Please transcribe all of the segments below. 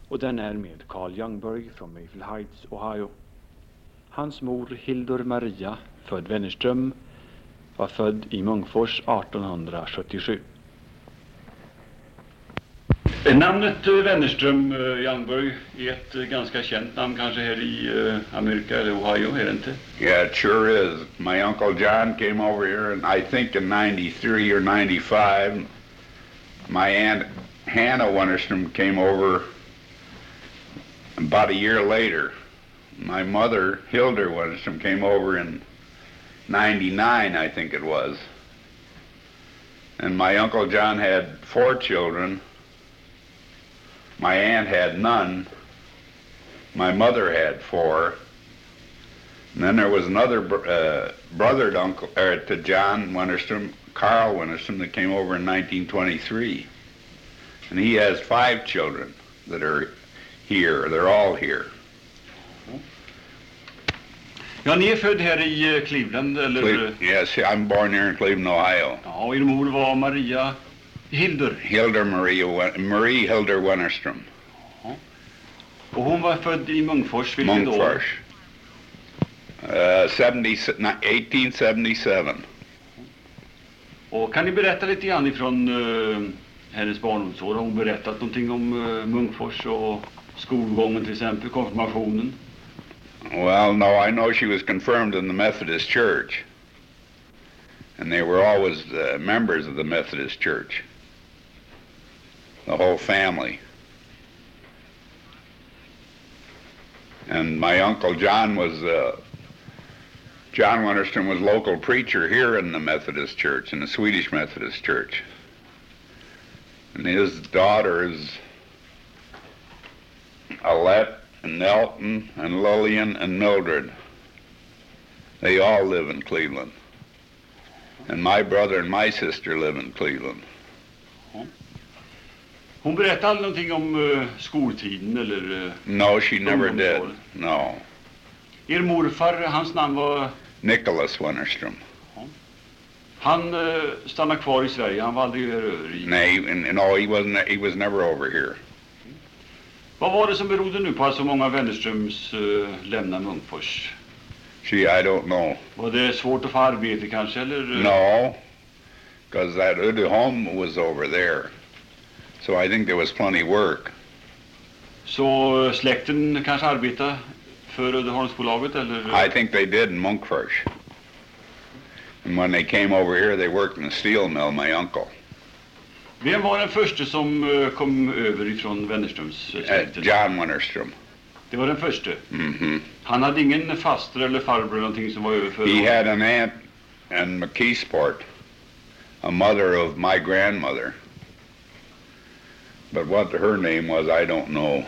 och den är med Carl Youngberg från Mayfield Heights, Ohio. Hans mor Hildur Maria, född Wennerström, var född i Munkfors 1877. Namnet Wennerström Youngberg är ett ganska känt namn kanske här i Amerika eller Ohio, är det inte? Yeah, it sure is. My Uncle John came over here, and I think in 93 or 95. My Aunt Hannah Wennerström came over about a year later. My mother, Hildur Wennerström, came over in 99, I think it was. And my Uncle John had 4 children. My aunt had none. My mother had 4. And then there was another brother to John Wennerström, Carl Wennerström, that came over in 1923. And he has 5 children that are here. They're all here. Ja, ni är född här i Cleveland, eller? Yes, I'm born here in Cleveland, Ohio. Ja, och er mor var Maria Hildur. Marie Hildur Wennerström. Ja. Och hon var född i Munkfors, vilket Munkfors. 1877. Och kan ni berätta lite grann ifrån hennes barndomsår? Har hon berättat någonting om Munkfors och skolgången till exempel, konfirmationen? Well, no, I know she was confirmed in the Methodist Church. And they were always members of the Methodist Church. The whole family. And my Uncle John was, John Wennerström was local preacher here in the Methodist Church, in the Swedish Methodist Church. And his daughters, Alette and Nelton and Lillian and Mildred, they all live in Cleveland. And my brother and my sister live in Cleveland. Hon berättade aldrig någonting om skoltiden eller? No, she never did. No. Er morfar, hans namn var? Nicholas Wennerström. Han stannade kvar i Sverige, han var aldrig över i? Nej, no, he was never over here. Vad var det som berodde nu på att så många Wennerströms lämnade Munkfors? I don't know. Var det svårt att få arbete kanske, eller? No, because that Uddeholm was over there. So I think there was plenty work. Så släkten kanske arbetade för Uddeholmsbolaget, eller? I think they did in Munkfors. And when they came over here, they worked in the steel mill, my uncle. Vem var den första som kom över ifrån Wennerströms släkten? John Wennerström. Det var den första? Mm-hmm. Han hade ingen faster eller farbror eller någonting som var över för He had an aunt in McKeesport, a mother of my grandmother. But what her name was, I don't know.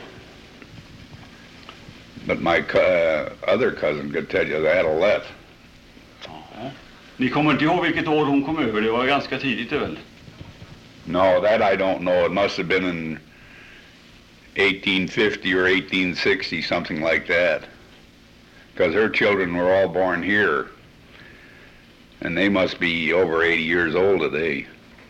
But my other cousin could tell you that, Alette. Ja. Ni kommer inte ihåg vilket år hon kom över? Det var ganska tidigt väl? No, that I don't know. It must have been in 1850 or 1860, something like that. Because her children were all born here. And they must be over 80 years old today.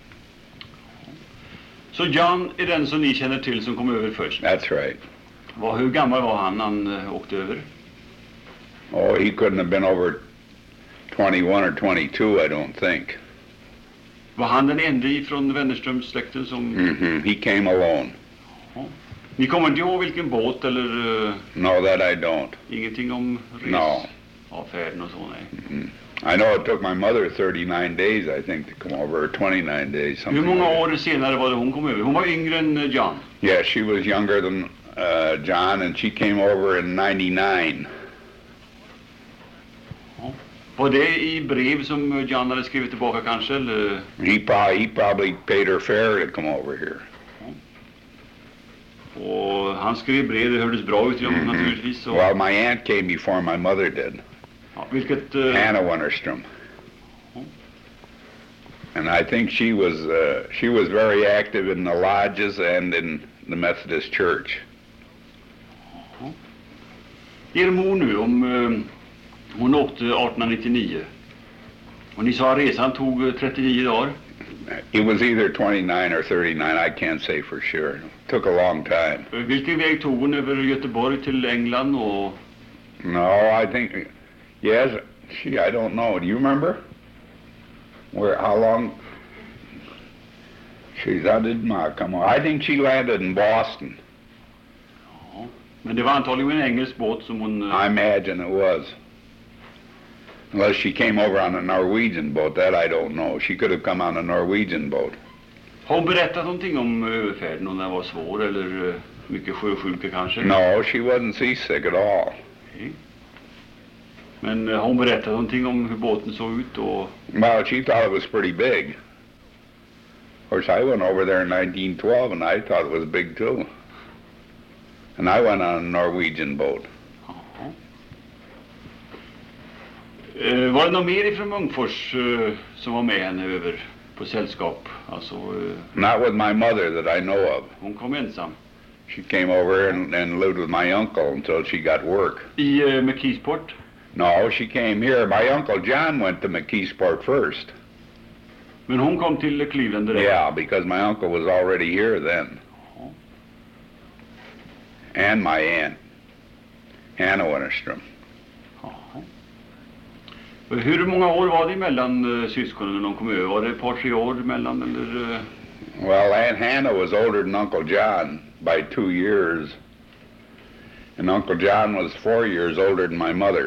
Så John är den som ni känner till som kom över först? That's right. Hur gammal var han när han åkte över? Oh, he couldn't have been over 21 or 22, I don't think. Var han den enda från Wennerströms släkten som... Mm-hmm. He came alone. Ja. Ni kommer inte ihåg vilken båt eller... No, that I don't. Ingenting om resavfärden och så, nej. Mm-hmm. I know it took my mother 39 days, I think, to come over, or 29 days. Hur många år senare var det hon kom över? Hon var yngre än John. Yeah, she was younger than John, and she came over in 99. Ja. Var det i brev som John hade skrivit tillbaka kanske, eller? He probably paid her fare to come over here. Ja. Och han skrev brev, det hördes bra ut naturligtvis. Så. Well, my aunt came before my mother did. Ja, vilket... Hannah Wennerström. And I think she was very active in the lodges and in the Methodist Church. Er mor nu, hon åkte 1899. Och ni sa att resan tog 39 dagar. It was either 29 or 39, I can't say for sure. It took a long time. Vilken väg tog hon över Göteborg till England och... No, I think, yes, I don't know. Do you remember? How long? How did Ma come on? I think she landed in Boston. Ja, men det var antagligen en engelsk båt som hon... I imagine it was. Unless she came over on a Norwegian boat, that I don't know. She could have come on a Norwegian boat. Har hon berättat någonting om överfärden, om den var svår eller mycket sjösjuka kanske? No, she wasn't seasick at all. Okay. Men har hon berättat någonting om hur båten såg ut och... Well, she thought it was pretty big. Of course, I went over there in 1912 and I thought it was big too. And I went on a Norwegian boat. Var det någon mer ifrån Munkfors som var med henne över på sällskap? Alltså, Not with my mother that I know of. hon kom ensam. She came over and lived with my uncle until she got work. I McKeesport? No, she came here. My Uncle John went to McKeesport first. Men hon kom till Cleveland direkt? Yeah, because my uncle was already here then. And my aunt, Hannah Winterstrom. Hur många år var det mellan syskonen när de kom över? Var det ett par, 3 år mellan eller? Well, Aunt Hannah was older than Uncle John by 2 years. And Uncle John was 4 years older than my mother.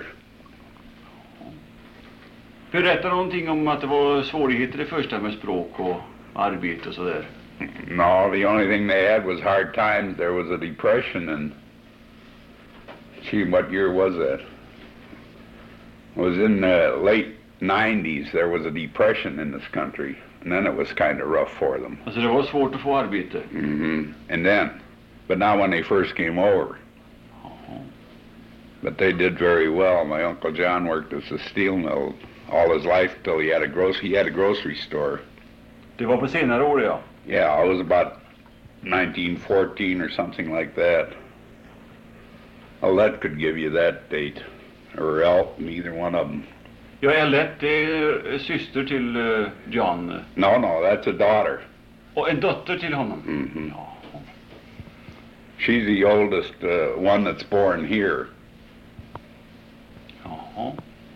Berätta någonting om att det var svårigheter det första med språk och arbete och sådär. No, the only thing they had was hard times. There was a depression and what year was that? It was in the late 90s. There was a depression in this country. And then it was kind of rough for them. Alltså det var svårt att få arbete? And then, but not when they first came over. But they did very well. My Uncle John worked as a steel mill all his life till he had a grocery store. Det var på senare år, ja. Yeah, it was about 1914 or something like that. Alette could give you that date. Or neither one of them. Ja, Alette är syster till John. No, that's a daughter. Och en dotter till honom? Ja. She's the oldest one that's born here. Jaha.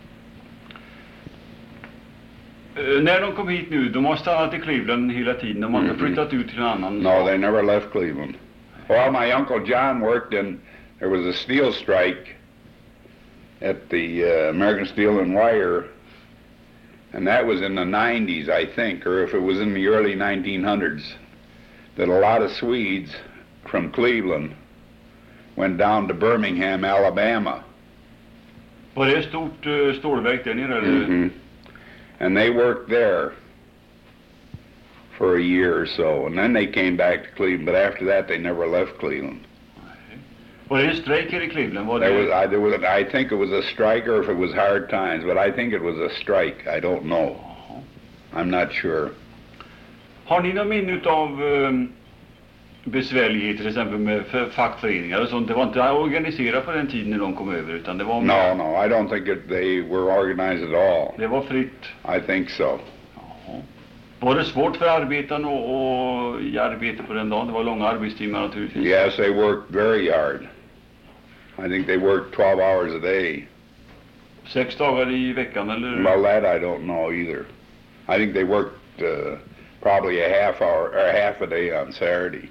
När de kom hit nu, de har stannat i Cleveland hela tiden. De har inte flyttat ut till en annan. No, they never left Cleveland. Well, my Uncle John worked there was a steel strike at the American Steel and Wire, and that was in the 90s, I think, or if it was in the early 1900s, that a lot of Swedes from Cleveland went down to Birmingham, Alabama. Var det ett stort stålverk där nere? Eller? And they worked there for a year or so, and then they came back to Cleveland, but after that they never left Cleveland. Var det en strejk här i Cleveland? I think it was a strike or if it was hard times, but I think it was a strike. I don't know. I'm not sure. Har ni någon minne av besvärligheter till exempel med fackföreningar och sånt? Det var inte organiserat på den tiden när de kom över, utan det var... No, I don't think they were organized at all. Det var fritt? I think so. Var det svårt för arbetarna och i arbete på den dagen? Det var långa arbetstimmar naturligtvis. Yes, they worked very hard. I think they worked 12 hours a day. 6 dagar i veckan eller? Well, that I don't know either. I think they worked probably a half a day on Saturday.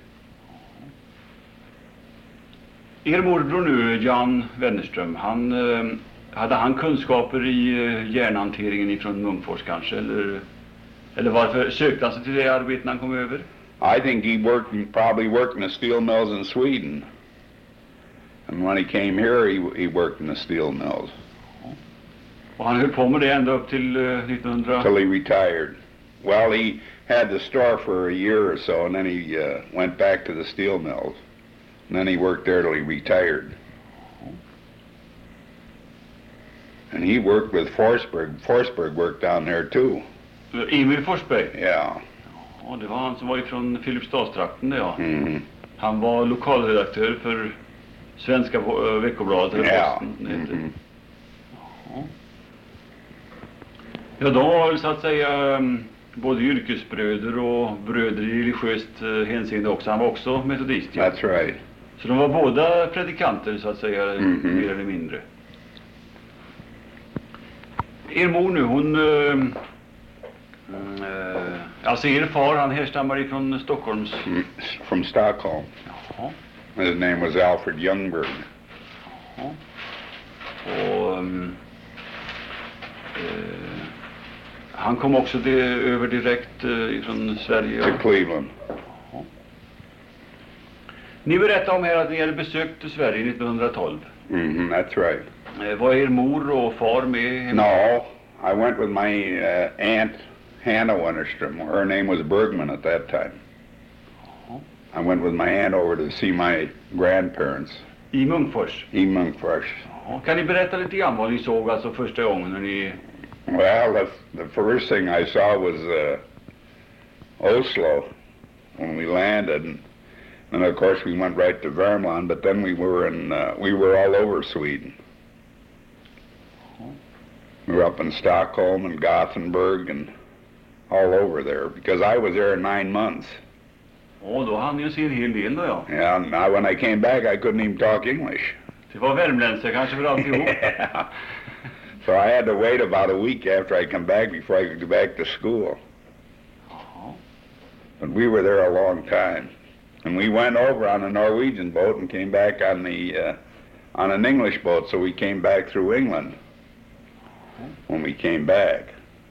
Er morbror nu, Jan Wennerström, hade han kunskaper i järnhanteringen ifrån Munkfors kanske? Eller varför sökte han sig till det arbetet när han kom över? I think he probably worked in the steel mills in Sweden. And when he came here, he worked in the steel mills. Och han höll på med det ända upp till 1900... Till he retired. Well, he had the store for a year or so, and then he went back to the steel mills. And then he worked there till he retired. And he worked with Forsberg. Forsberg worked down there too. Emil Forsberg? Yeah. Ja, det var han som var ifrån Filipstadstrakten, ja. Han var lokalredaktör för Svenska veckobladet. Ja. Ja, de var väl så att säga både yrkesbröder och bröder i religiöst hänseende också. Han var också metodist. Ja. That's right. Så de var båda predikanter så att säga, mer eller mindre. Er mor nu, hon... alltså er far, han härstammar ifrån Stockholms... From Stockholm. Jaha. His name was Alfred Youngberg. Jaha. Och... han kom också över direkt ifrån Sverige. To Cleveland. Jaha. Ni berättade om här att ni hade besökt Sverige 1912. That's right. Var er mor och far med? No, I went with my aunt Hannah Wennerstrom. Her name was Bergman at that time. I went with my aunt over to see my grandparents. I Munkfors? I Munkfors. Ja, kan ni berätta lite grann vad ni såg alltså första gången när ni... Well, the first thing I saw was Oslo when we landed. And of course we went right to Värmland, but then we were all over Sweden. We were up in Stockholm and Gothenburg and all over there because I was there 9 months. Ja, då hann ni se en hel del då, ja. Yeah, now when I came back I couldn't even talk English. Det var värmländska kanske för alltihop. Yeah. So I had to wait about a week after I come back before I could go back to school. But we were there a long time. And we went over on a Norwegian boat and came back on an English boat, so we came back through England when we came back.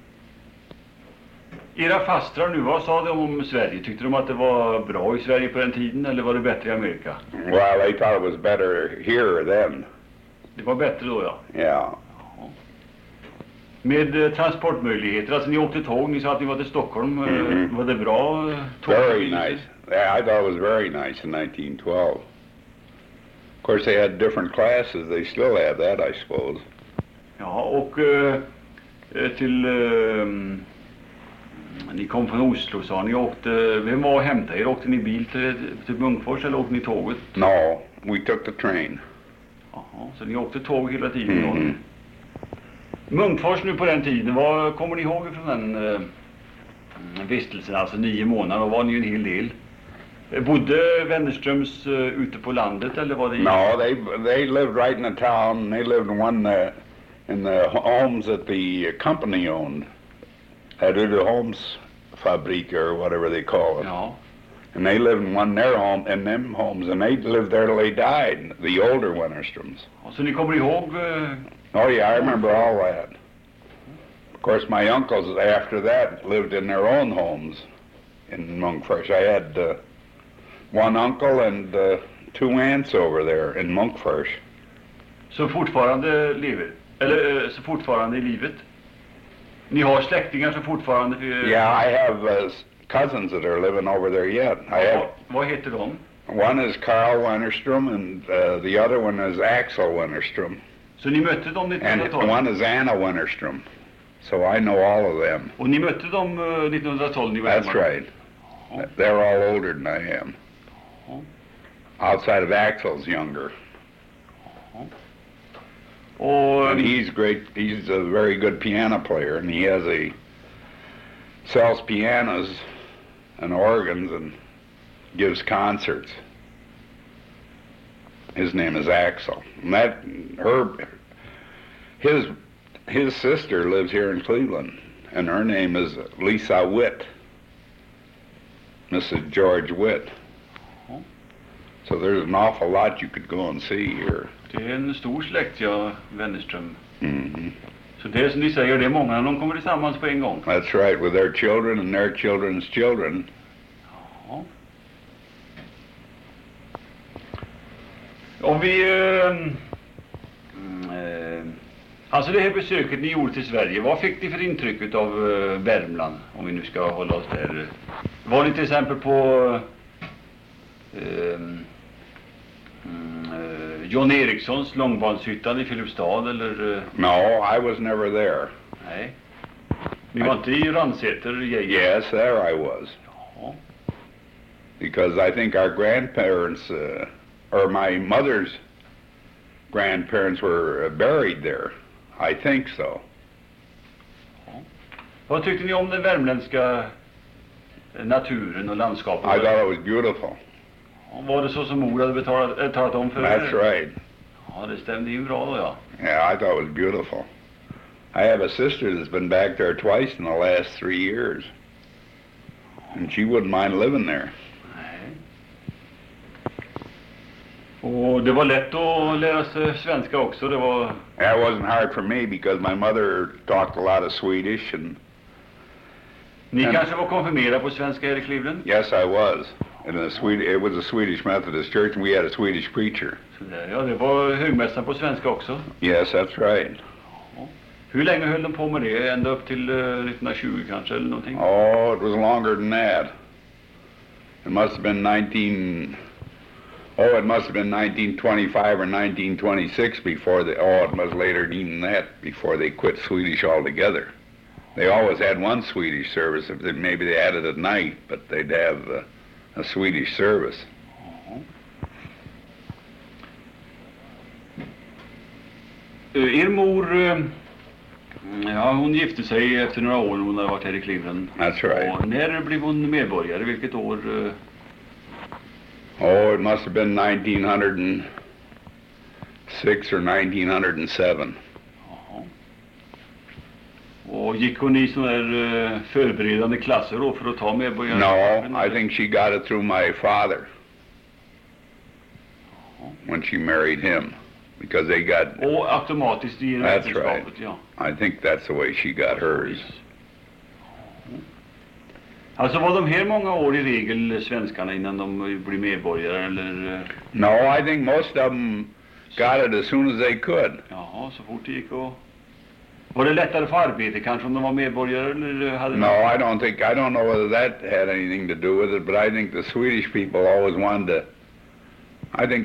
Era fastrar nu, vad sa de om Sverige? Tyckte de att det var bra i Sverige på den tiden eller var det bättre i Amerika? Well, they thought it was better here then. Det var bättre då, ja. Yeah. Med transportmöjligheter, alltså ni åkte tåg, ni sa att ni var till Stockholm. Var det bra? Very nice. Yeah, I thought it was very nice in 1912. Of course they had different classes, they still have that I suppose. Ja, och till... ni kom från Oslo, sa ni åkte... Vem var och hämtade er? Åkte ni bil till Munkfors eller åkte ni tåget? No, we took the train. Jaha, så ni åkte tåg hela tiden då? Munkfors nu på den tiden, vad kommer ni ihåg från den vistelsen, alltså 9 månader, och var ni ju en hel del. Bodde Wennerströms ute på landet eller var det... No, they lived right in the town. They lived in the homes that the company owned. The Homes Fabrik or whatever they call it. Ja. And they lived in them homes, and they lived there till they died, the older Wennerstroms. Så ni kommer ihåg... Oh yeah, I remember all that. Of course, my uncles after that lived in their own homes in Munkfors. I had one uncle and 2 aunts over there in Munkfors. Så fortfarande lever? Eller så fortfarande i livet? Ni har släktingar som fortfarande... Yeah, I have cousins that are living over there yet. Vad heter de? One is Carl Wennerstrom and the other one is Axel Wennerstrom. Så ni mötte dem 1912? And one is Anna Wennerstrom. So I know all of them. Och ni mötte dem 1912? Ni var That's right. They're all older than I am. Outside of Axel's younger. And he's great. He's a very good piano player, and he sells pianos and organs and gives concerts. His name is Axel. And his sister lives here in Cleveland, and her name is Lisa Witt, Mrs. George Witt. So there's an awful lot you could go and see here. Det är en stor släkt, ja, Wennerström. Så det är som ni säger, det är många, de kommer tillsammans på en gång. That's right, with their children and their children's children. Ja. Om vi... alltså det här besöket ni gjorde till Sverige, vad fick ni för intryck av Värmland, om vi nu ska hålla oss där? Var ni till exempel på John Erikssons långbanshyttan i Filipstad eller? No, I was never there. Nej. Ni var inte i Ransäter? Yes, there I was. Ja. Because I think our grandparents, or my mother's grandparents were buried there. I think so. Ja. Vad tyckte ni om den värmländska naturen och landskapet? I thought it was beautiful. Var det så som mor hade talat om för That's right. Ja, det stämde ju bra då, ja. Yeah, I thought it was beautiful. I have a sister that's been back there twice in the last 3 years. And she wouldn't mind living there. Nej. Och det var lätt att lära sig svenska också. Det var... That wasn't hard for me because my mother talked a lot of Swedish and... Ni kanske var konfirmerade på svenska här i Cleveland? Yes, I was. It was a Swedish Methodist church and we had a Swedish preacher. Så där, ja, det var högmässan på svenska också. Yes, that's right. Hur länge höll de på med det? Ända upp till 1920 kanske eller någonting? Oh, it was longer than that. It must have been 1925 or 1926 before they, it was later than that, before they quit Swedish altogether. They always had one Swedish service. Maybe they had it at night, but they'd have a Swedish service. Er mor, ja, hon gifte sig efter några år när hon hade varit här i Cleveland. That's right. Och när blev hon medborgare? Vilket år? Oh, it must have been 1906 or 1907. Och gick hon i sådana där förberedande klasser då för att ta medborgare? No, I think she got it through my father when she married him, because they got... Och automatiskt i äktenskapet, ja. I think that's the way she got hers. Alltså var de här många år i regel svenskarna innan de blev medborgare eller? No, I think most of them got it as soon as they could. Jaha, så fort det gick och... Var det lättare för arbete kanske om de var medborgare eller hade No, I don't know whether that had anything to do with it, but I think the Swedish people always wanted to, I think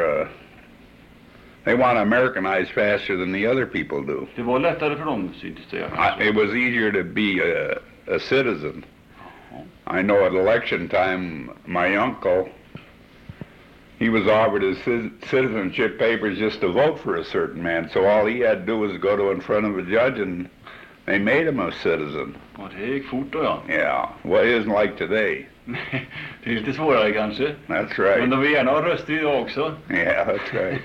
they want to Americanize faster than the other people do. Det var lättare för dem, syntes det. It was easier to be a citizen. I know at election time, my uncle, he was offered his citizenship papers just to vote for a certain man, so all he had to do was go to in front of a judge and they made him a citizen. Och det gick fort då, ja. Yeah, well, it isn't like today. Det är lite svårare kanske. That's right. Men de vill gärna ha röster idag också. Yeah, that's right.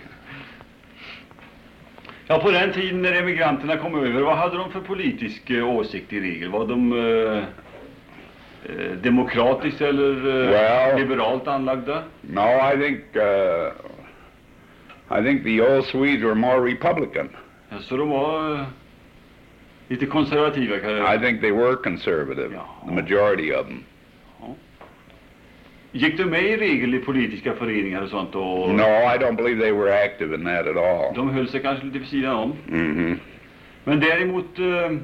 Ja, på den tiden när emigranterna kom över, vad hade de för politisk åsikt i regel? Var de demokratiskt eller liberalt anlagda? No, I think the old Swedes were more Republican. Ja, så de var lite konservativa kanske? I think they were conservative, the majority of them. Gick du med i regel i politiska föreningar och sånt? Och no, I don't believe they were active in that at all. De höll sig kanske lite vid sidan om. Mm-hmm. Men däremot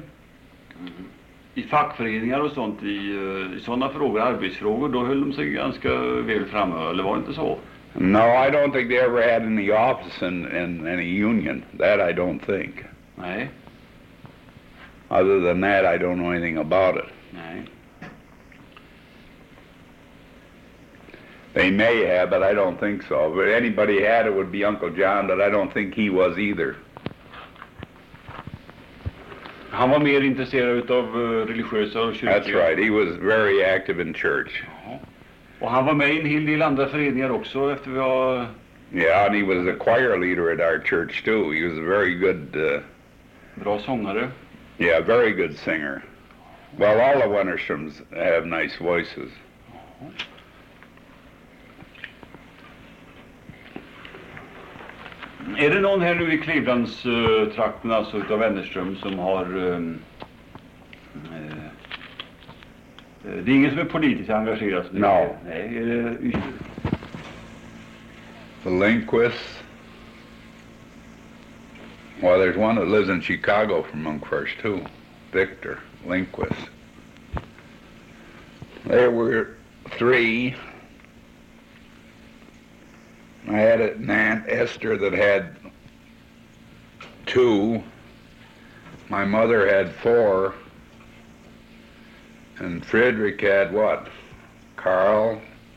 i fackföreningar och sånt, i sådana frågor, arbetsfrågor, då höll de sig ganska väl framme, eller var det inte så? No, I don't think they ever had any office in any union. That I don't think. Nej. Other than that, I don't know anything about it. Nej. They may have, but I don't think so. But anybody had it would be Uncle John, but I don't think he was either. Han var mer intresserad av religiösa och kyrkliga. That's right. He was very active in church. Och han var med i en hel del andra föreningar också efter vi har... Yeah, and he was a choir leader at our church too. He was a very good... Bra sångare. Yeah, very good singer. Well, all the Wennerstroms have nice voices. Är det någon här nu i Clevelands trakten, alltså utav Wennerström, som har... det är ingen som är politiskt engagerad? No. Nej, är det... The Lindquists. Well, there's one that lives in Chicago from Munkfors too. Victor Lindquist. There were 3. I had an Aunt Esther that had 2. My mother had 4. And Frederick had what? Carl,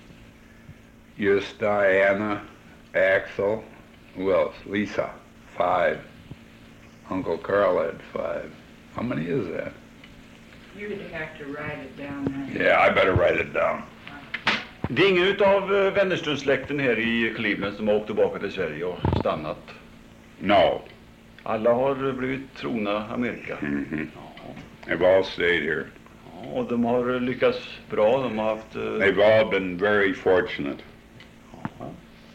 Diana, Axel, who else? Lisa, 5. Uncle Carl had 5. How many is that? You're going to have to write it down. Yeah, I better write it down. Det är ingen utav Wennerström-släkten här i Cleveland som har åkt tillbaka till Sverige och stannat. No. Alla har blivit trona Amerika. Mm-hmm. Ja. They've all stayed here. Ja, och de har lyckats bra. De har haft... They've all been very fortunate. Ja.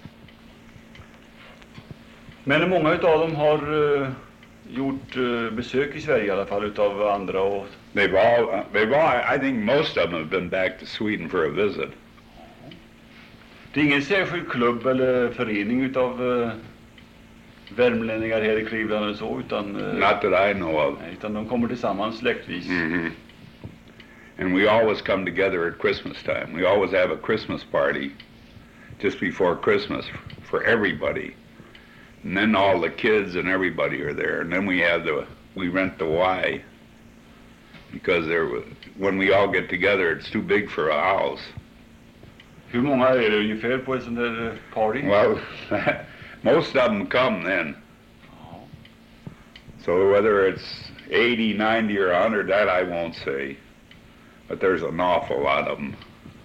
Men många utav dem har gjort besök i Sverige i alla fall utav andra och... They've all, I think most of them have been back to Sweden for a visit. Det är ingen särskild klubb eller förening utav värmlänningar här i Cleveland eller så, utan... Not that I know of. Utan de kommer tillsammans släktvis. Mm-hmm. And we always come together at Christmas time. We always have a Christmas party just before Christmas for everybody. And then all the kids and everybody are there. And then we rent the Y. Because when we all get together, it's too big for a house. Hur många är det ungefär på en sån där party? Well, most of them come then. Ja. So whether it's 80, 90, or 100, that I won't say. But there's an awful lot of them.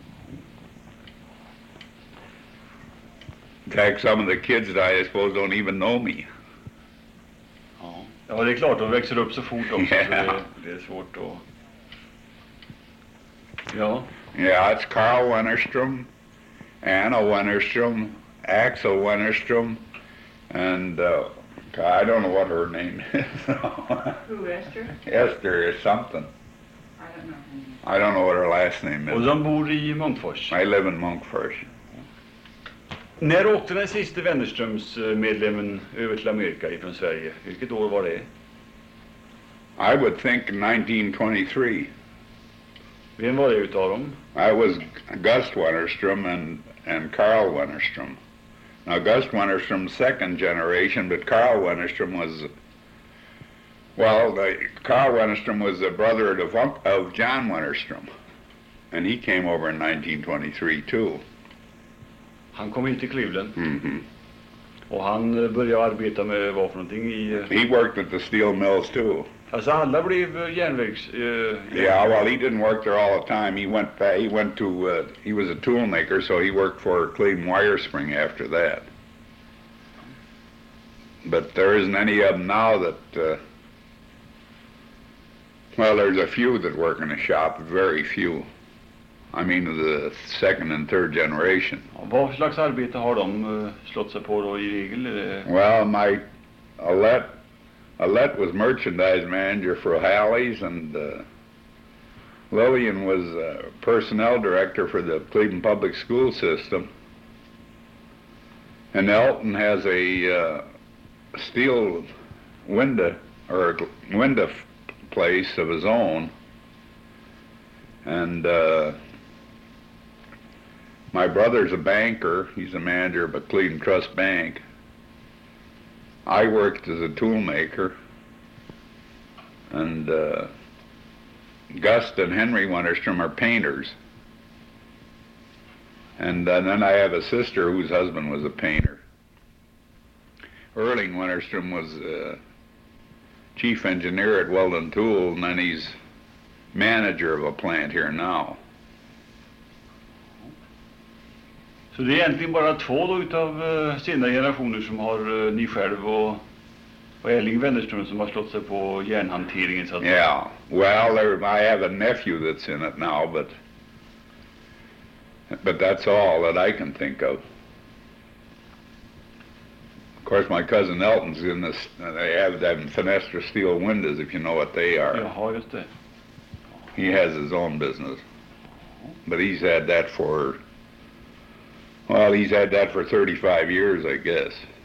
In fact, some of the kids that I suppose don't even know me. Ja, det är klart, de växer upp så fort också, Yeah. så det är svårt att... Ja. Yeah, it's Carl Wennerstrom, Anna Wennerstrom, Axel Wennerstrom, and I don't know what her name is. Who, Esther? Esther is something. I don't know. I don't know what her last name Och is. de bor i Munkfors. I live in Munkfors. När åkte den sista Wennerströms medlemmen över till Amerika ifrån Sverige? Vilket år var det? I would think 1923. Vem var det utav dem? I was Gust Wennerstrom and Carl Wennerstrom. Now Gust Wennerstrom's second generation, but Carl Wennerstrom was, Carl Wennerstrom was the brother of John Wennerstrom, and he came over in 1923 too. Han kom hit till Cleveland. Mm-hmm. Och han började arbeta med vad för någonting i... He worked at the steel mills too. Alltså alla blev järnvägs... Yeah, well, he didn't work there all the time. He was a tool maker, so he worked for Cleveland Wire Spring after that. But there isn't any of them now that, there's a few that work in the shop, very few. I mean, the second and third generation. Vad för slags arbete har de slått sig på då i regel? Well, Alette was merchandise manager for Halley's, and Lillian was personnel director for the Cleveland Public School System. And Elton has a steel window place of his own. And my brother's a banker. He's a manager of a Cleveland Trust Bank. I worked as a tool maker, and Gust and Henry Wennerstrom are painters. And then I have a sister whose husband was a painter. Erling Wennerstrom was chief engineer at Weldon Tool, and then he's manager of a plant here now. Så det är egentligen bara två då utav senare generationer som har ni själv och Erling Wennerström som har slått sig på järnhanteringen så att... Yeah, well, I have a nephew that's in it now, but that's all that I can think of. Of course, my cousin Elton's in this. They have them Fenestra steel windows, if you know what they are. Jaha, just det. He has his own business, but he's had that for 35 years, I guess.